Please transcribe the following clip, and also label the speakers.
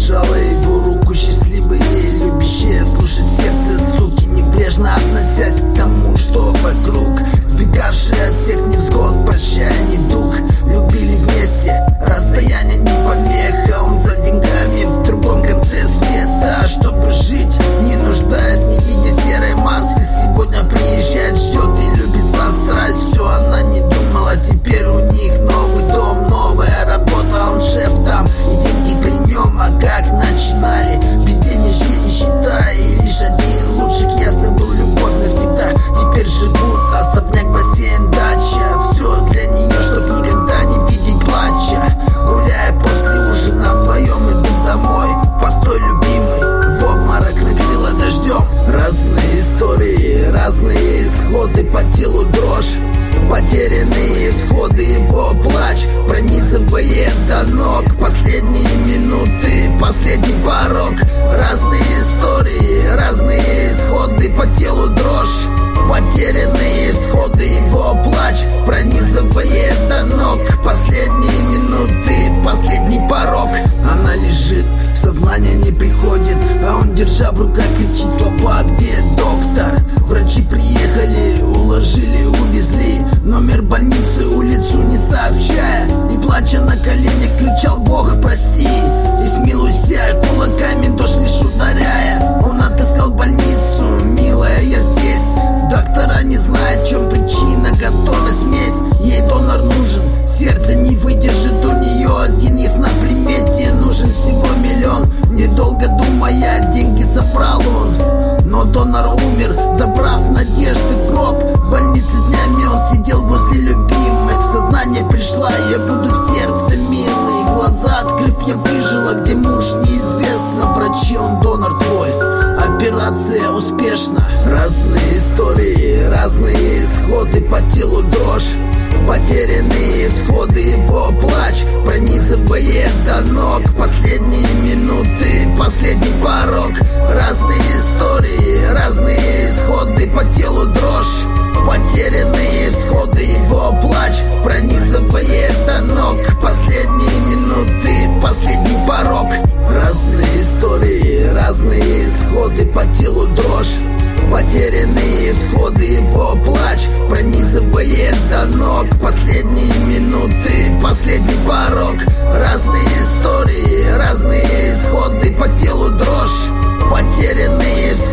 Speaker 1: сжала его руку, счастливые и любящие, слушать сердце стуки, небрежно относясь к тому, что вокруг, сбегавшие от всех невзгод, прощая недуг. Любили вместе, расстояние не помеха, он за деньгами в другом конце света, чтобы жить, не нуждаясь, не видя серой массы. Сегодня приезжает, ждет и любит со страстью. Она не думала, теперь у них новый дом, новая работа, он шеф там, и деньги при нем. А как начинали, без денежья не считая, и лишь один лучших ясно был: любовь навсегда. Теперь живут, особняк, бассейн, дача, все для нее, чтоб никогда не видеть плача. Гуляя после ужина вдвоем, идут домой. Постой, любимый, в обморок накрыло дождем. Разные истории, разные исходы, по телу дрожь, потерянные исходы, его плач пронизывает до ног. Последние минуты, последний порог. Разные истории, разные исходы, по телу дрожь, потерянные исходы, его плач пронизывает до ног. Последние минуты, последний порог. Она лежит, в сознание не приходит, а он, держа в руках, кричит слова: где доктор? Врачи приехали, уложили, увезли. Номер больницы, улицу не сообщая, и плача на коленях кричал: Бог, прости, и смилуйся, кулаками дождь лишь ударяя. Он отыскал больницу: милая, я здесь. Доктора не знают, в чем причина, готова смесь. Ей донор нужен, сердце не выдержит у нее. Один есть на примете, нужен всего миллион. Недолго думая, деньги забрал он, но донор умер, забрав надежды в гроб. В больнице днями он сидел возле любимой. В сознание пришла: я буду в сердце милый. Глаза открыв, я выжила, где муж неизвестно. Врачи, он донор твой, операция успешна. Разные истории, разные исходы, по телу дрожь, потерянные исходы, его плач пронизывает до ног. Последние минуты, последний порог. Разные истории, разные исходы, по телу дрожь, потерянные исходы, его плач пронизывает до ног. Последние минуты, последний порог. Разные истории, разные исходы, по телу дрожь, потерянные исходы, его плач пронизывает до ног. Последние минуты, последний порог. Разные истории, разные исходы, по телу дрожь, потерянные исходы.